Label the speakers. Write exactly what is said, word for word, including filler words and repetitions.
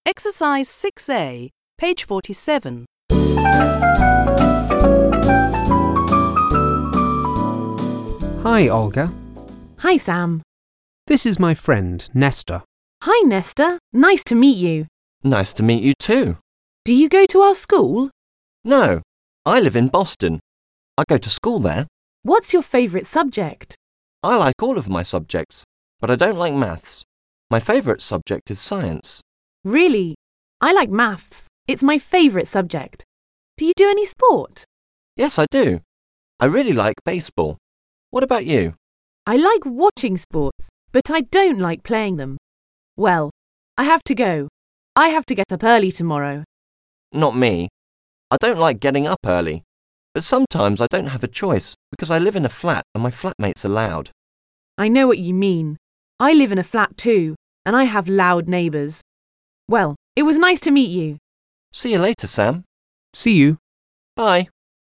Speaker 1: Exercise six A, page forty-seven.
Speaker 2: Hi, Olga.
Speaker 3: Hi, Sam.
Speaker 2: This is my friend, Nesta.
Speaker 3: Hi, Nesta. Nice to meet you.
Speaker 4: Nice to meet you too.
Speaker 3: Do you go to our school?
Speaker 4: No, I live in Boston. I go to school there.
Speaker 3: What's your favourite subject?
Speaker 4: I like all of my subjects, but I don't like maths. My favourite subject is science.
Speaker 3: Really? I like maths. It's my favourite subject. Do you do any sport?
Speaker 4: Yes, I do. I really like baseball. What about you?
Speaker 3: I like watching sports, but I don't like playing them. Well, I have to go. I have to get up early tomorrow.
Speaker 4: Not me. I don't like getting up early, but sometimes I don't have a choice because I live in a flat and my flatmates are loud.
Speaker 3: I know what you mean. I live in a flat too, and I have loud neighbours. Well, it was nice to meet you.
Speaker 4: See you later, Sam.
Speaker 2: See you.
Speaker 4: Bye.